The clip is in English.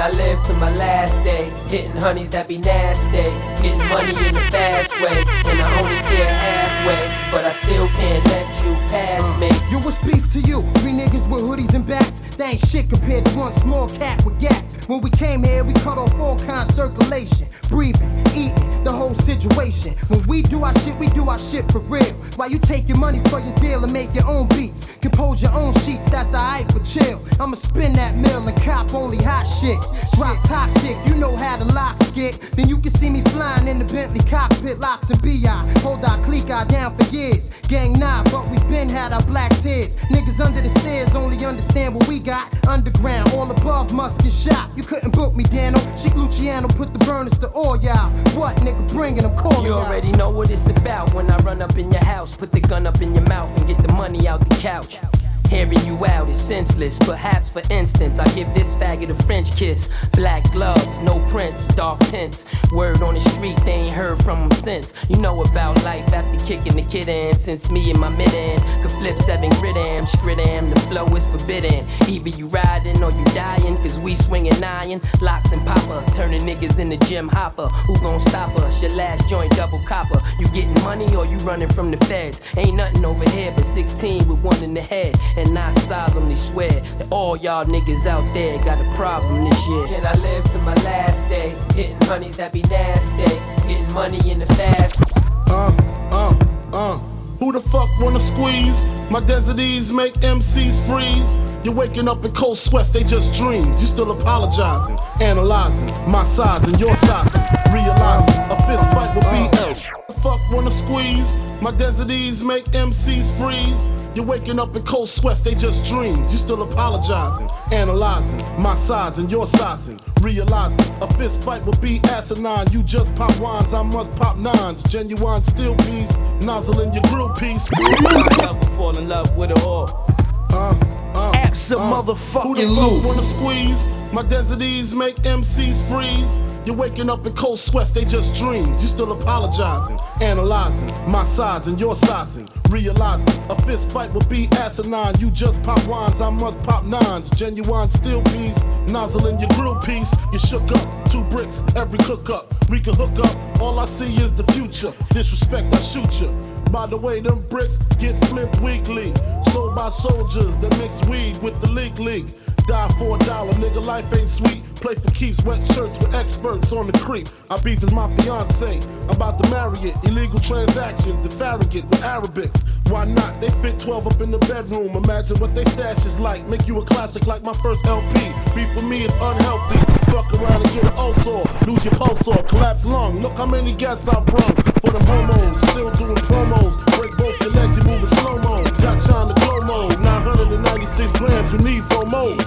I live to my last day, hitting honeys that be nasty, getting money in the fast way, and I only care halfway, but I still can't let you pass me. Yo, what's beef to you? Three niggas with hoodies and bats, that ain't shit compared to one small cat with gats. When we came here, we cut off all kinds of circulation, breathing, eating, the whole situation. When we do our shit for real. While you take your money for your deal and make your own beats, compose your own sheets, that's alright for chill. I'ma spin that mill and cop only hot shit. Drop toxic, you know how the locks get. Then you can see me flying in the Bentley cockpit, locks and B.I. Hold our clique out down for years. Gang nah, but we been had our black tears. Niggas under the stairs only understand what we got. Underground, all above must get shot. You couldn't book me, Dano. Chic Luciano put the burners to all y'all. What nigga bringing them calling You y'all. already know what it's about when I run up in your house, put the gun up in your mouth and get the money out the couch. Hearing you out is senseless. Perhaps for instance, I give this faggot a French kiss. Black gloves, no prints, dark tints. Word on the street, they ain't heard from him since. You know about life after kicking the kid in. Since me and my mid-end could flip 7 grid-am, skrid-am, the flow is forbidden. Either you riding or you dying, cause we swinging iron. Locks and popper, turning niggas in the gym hopper. Who gon' stop us? Your last joint double copper. You getting money or you running from the feds? Ain't nothing over here but 16 with one in the head. And I solemnly swear that all y'all niggas out there got a problem this year. Can I live to my last day, hitting honeys that be nasty, getting money in the fast. Who the fuck wanna squeeze? My deserties make MCs freeze. You're waking up in cold sweats, they just dreams. You still apologizing, analyzing my size and your size. Realizing a fist fight will be L. The fuck wanna squeeze? My deserties make MCs freeze. You're waking up in cold sweats, they just dreams. You still apologizing, analyzing my size and your sizing. Realizing a fist fight will be asinine. You just pop wines, I must pop nines. Genuine steel piece, nozzle in your grill piece. Fall in love with it all. Absent motherfucking Who the Lou. fuck wanna squeeze? My deserties make MCs freeze. You're waking up in cold sweats, they just dreams. You still apologizing, analyzing my size and your sizing. Realizing a fist fight will be asinine. You just pop wines, I must pop nines. Genuine steel piece, nozzle in your grill piece. You shook up, 2 bricks, every cook up. We can hook up, all I see is the future. Disrespect, I shoot you. By the way, them bricks get flipped weekly. Sold by soldiers that mix weed with the league. Die for $1, nigga, life ain't sweet. Play for keeps, wet shirts with experts on the creep. I beef is my fiance, I'm about to marry it. Illegal transactions, if arrogant with Arabics. Why not? They fit 12 up in the bedroom. Imagine what they stash is like. Make you a classic like my first LP. Beef with me is unhealthy. Fuck around and get an ulcer. Lose your pulse or collapse lung. Look how many gats I've brung. For them homos, still doing promos.